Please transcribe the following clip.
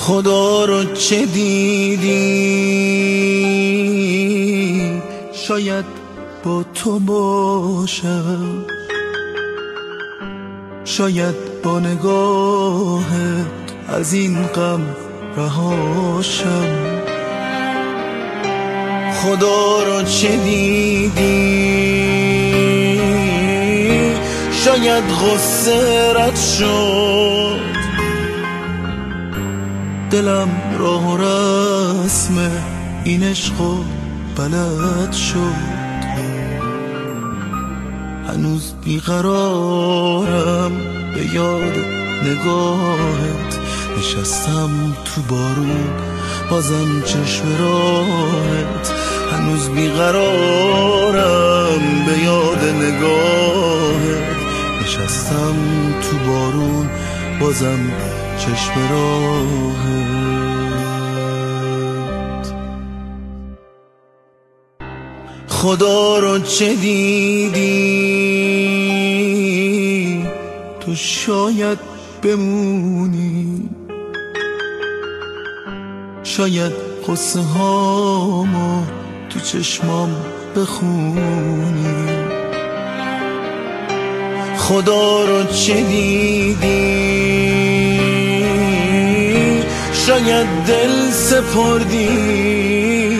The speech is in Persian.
خدا رو چه دیدی؟ شاید با تو باشم، شاید با نگاهت از این غم رهاشم. خدا رو چه دیدی؟ شاید غصه رد شد، دلم راه و رسم این عشق و بلد شد. هنوز بیقرارم به یاد نگاهت، نشستم تو بارون بازم چشم راهت. هنوز بیقرارم به یاد نگاهت، نشستم تو بارون بازم چشم راهت. خدا رو چه دیدی؟ تو شاید بمونی، شاید قصه هامو تو چشمام بخونی. خدا رو چه دیدی؟ شاید دل سپردی،